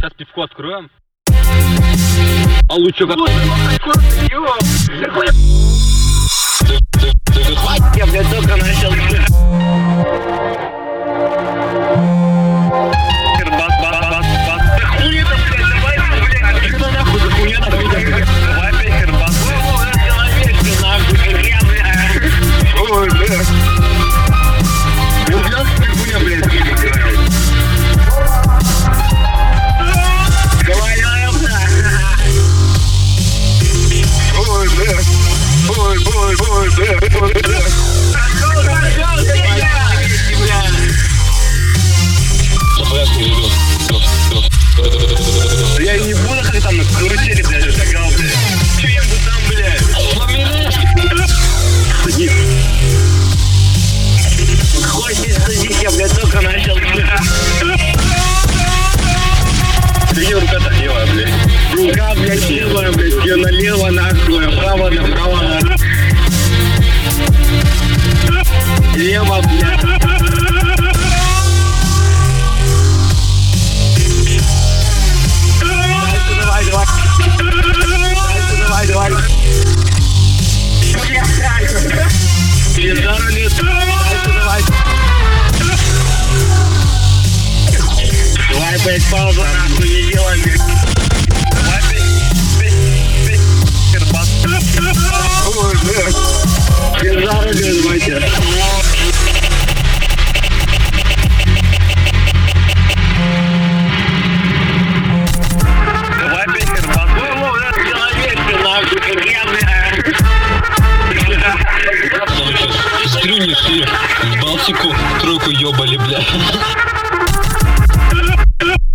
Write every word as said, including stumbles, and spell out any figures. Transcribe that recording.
сейчас пивко откроем. А лучше как... Я, блядь, только начал. Бас, бас, бас, бас. Да хуй это, блядь, давай, блядь. Что нахуй за хуйня там, блядь? Давай опять хербас. О, это человечка, нахуй, херня, блядь. Ой, блядь. Ну, блядь, хуйня, блядь, блядь. Давай, давай, блядь. Ой, блядь. Ой, ой, ой, блядь, ой, блядь. Я и не буду, как там на карусели, блядь, шагал, блядь. Че я буду там, блядь? Садись. Хоть здесь садись, я, блядь, только начал. Где рука-то левая, блядь? Рука, блядь, левая, блядь. Где налево, нахуй, направо, направо, нахуй. Лево, блядь. Давай, давай. Давай, давай. Передар лет. Давай. Давай, блядь, паузу, нахуй, не делай, блядь. Давай, блядь, блядь, хербас. Ой, блядь. Передар лет, давайте.